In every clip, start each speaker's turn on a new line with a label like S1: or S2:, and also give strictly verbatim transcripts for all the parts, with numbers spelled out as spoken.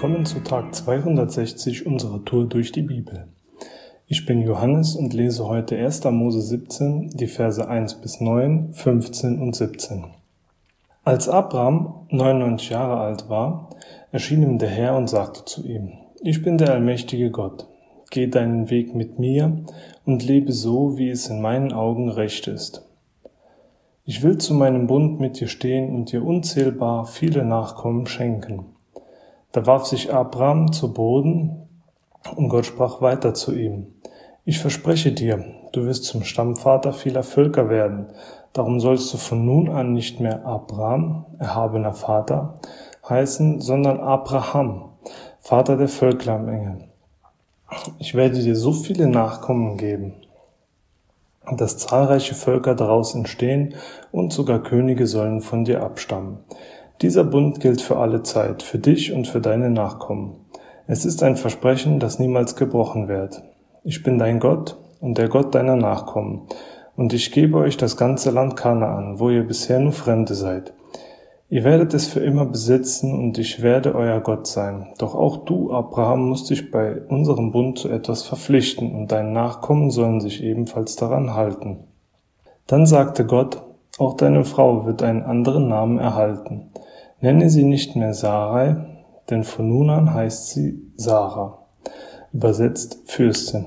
S1: Willkommen zu Tag zweihundertsechzig unserer Tour durch die Bibel. Ich bin Johannes und lese heute erster Mose siebzehn, die Verse eins bis neun, fünfzehn und siebzehn. Als Abraham neunundneunzig Jahre alt war, erschien ihm der Herr und sagte zu ihm: Ich bin der allmächtige Gott. Geh deinen Weg mit mir und lebe so, wie es in meinen Augen recht ist. Ich will zu meinem Bund mit dir stehen und dir unzählbar viele Nachkommen schenken. Da warf sich Abraham zu Boden, und Gott sprach weiter zu ihm: Ich verspreche dir, du wirst zum Stammvater vieler Völker werden. Darum sollst du von nun an nicht mehr Abraham, erhabener Vater, heißen, sondern Abraham, Vater der Völkermenge. Ich werde dir so viele Nachkommen geben, dass zahlreiche Völker daraus entstehen und sogar Könige sollen von dir abstammen. Dieser Bund gilt für alle Zeit, für dich und für deine Nachkommen. Es ist ein Versprechen, das niemals gebrochen wird. Ich bin dein Gott und der Gott deiner Nachkommen. Und ich gebe euch das ganze Land Kanaan, wo ihr bisher nur Fremde seid. Ihr werdet es für immer besitzen und ich werde euer Gott sein. Doch auch du, Abraham, musst dich bei unserem Bund zu etwas verpflichten und deine Nachkommen sollen sich ebenfalls daran halten. Dann sagte Gott: Auch deine Frau wird einen anderen Namen erhalten. Nenne sie nicht mehr Sarai, denn von nun an heißt sie Sarah, übersetzt Fürstin.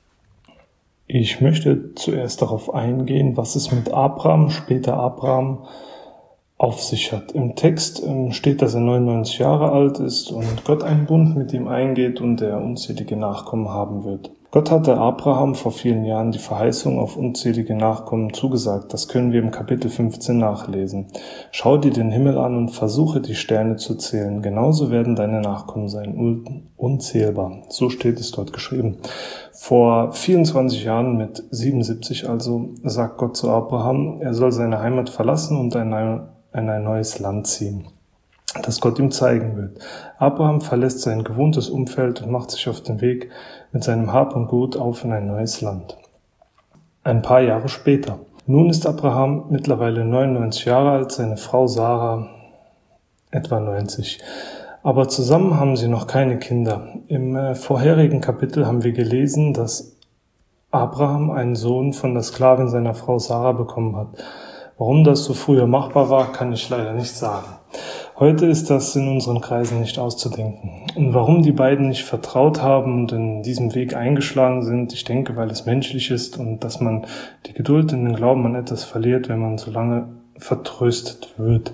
S1: Ich möchte zuerst darauf eingehen, was es mit Abraham, später Abraham, auf sich hat. Im Text steht, dass er neunundneunzig Jahre alt ist und Gott einen Bund mit ihm eingeht und er unzählige Nachkommen haben wird. Gott hatte Abraham vor vielen Jahren die Verheißung auf unzählige Nachkommen zugesagt. Das können wir im Kapitel fünfzehn nachlesen. Schau dir den Himmel an und versuche die Sterne zu zählen. Genauso werden deine Nachkommen sein, unzählbar. So steht es dort geschrieben. Vor vierundzwanzig Jahren, mit siebenundsiebzig also, sagt Gott zu Abraham, er soll seine Heimat verlassen und in ein neues Land ziehen, das Gott ihm zeigen wird. Abraham verlässt sein gewohntes Umfeld und macht sich auf den Weg mit seinem Hab und Gut auf in ein neues Land. Ein paar Jahre später. Nun ist Abraham mittlerweile neunundneunzig Jahre alt, seine Frau Sarah etwa neunzig. Aber zusammen haben sie noch keine Kinder. Im äh, vorherigen Kapitel haben wir gelesen, dass Abraham einen Sohn von der Sklavin seiner Frau Sarah bekommen hat. Warum das so früher machbar war, kann ich leider nicht sagen. Heute ist das in unseren Kreisen nicht auszudenken. Und warum die beiden nicht vertraut haben und in diesem Weg eingeschlagen sind, ich denke, weil es menschlich ist und dass man die Geduld in den Glauben an etwas verliert, wenn man so lange vertröstet wird.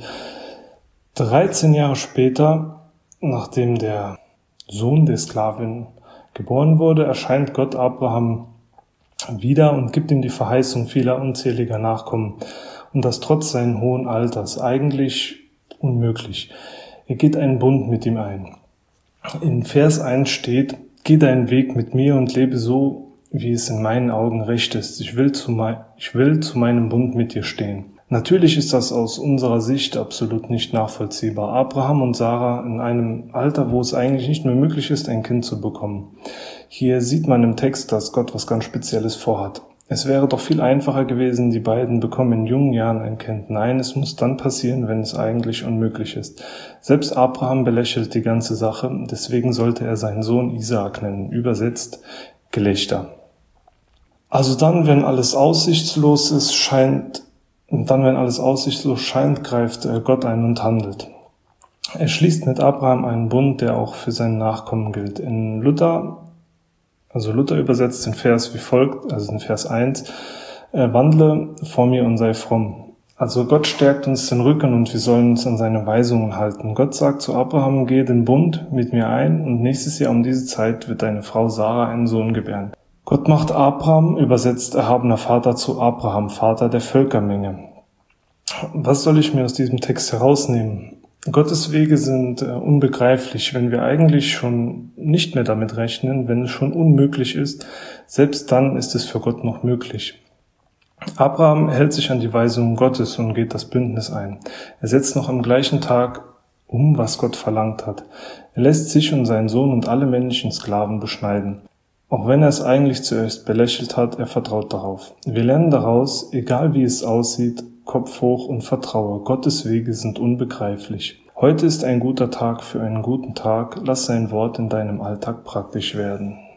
S1: dreizehn Jahre später, nachdem der Sohn der Sklavin geboren wurde, erscheint Gott Abraham wieder und gibt ihm die Verheißung vieler unzähliger Nachkommen. Und das trotz seines hohen Alters. Eigentlich unmöglich. Er geht einen Bund mit ihm ein. In Vers eins steht: Geh deinen Weg mit mir und lebe so, wie es in meinen Augen recht ist. Ich will zu, mein, ich will zu meinem Bund mit dir stehen. Natürlich ist das aus unserer Sicht absolut nicht nachvollziehbar. Abraham und Sarah in einem Alter, wo es eigentlich nicht mehr möglich ist, ein Kind zu bekommen. Hier sieht man im Text, dass Gott was ganz Spezielles vorhat. Es wäre doch viel einfacher gewesen, die beiden bekommen in jungen Jahren ein Kind. Nein, es muss dann passieren, wenn es eigentlich unmöglich ist. Selbst Abraham belächelt die ganze Sache, deswegen sollte er seinen Sohn Isaak nennen, übersetzt Gelächter. Also dann, wenn alles aussichtslos ist, scheint, und dann, wenn alles aussichtslos scheint, greift Gott ein und handelt. Er schließt mit Abraham einen Bund, der auch für seine Nachkommen gilt. In Luther Also Luther übersetzt den Vers wie folgt, also in Vers eins, äh, wandle vor mir und sei fromm. Also Gott stärkt uns den Rücken und wir sollen uns an seine Weisungen halten. Gott sagt zu Abraham: Geh den Bund mit mir ein und nächstes Jahr um diese Zeit wird deine Frau Sarah einen Sohn gebären. Gott macht Abraham, übersetzt erhabener Vater, zu Abraham, Vater der Völkermenge. Was soll ich mir aus diesem Text herausnehmen? Gottes Wege sind äh, unbegreiflich, wenn wir eigentlich schon nicht mehr damit rechnen, wenn es schon unmöglich ist, selbst dann ist es für Gott noch möglich. Abraham hält sich an die Weisungen Gottes und geht das Bündnis ein. Er setzt noch am gleichen Tag um, was Gott verlangt hat. Er lässt sich und seinen Sohn und alle männlichen Sklaven beschneiden. Auch wenn er es eigentlich zuerst belächelt hat, er vertraut darauf. Wir lernen daraus, egal wie es aussieht, Kopf hoch und vertraue. Gottes Wege sind unbegreiflich. Heute ist ein guter Tag für einen guten Tag, lass sein Wort in deinem Alltag praktisch werden.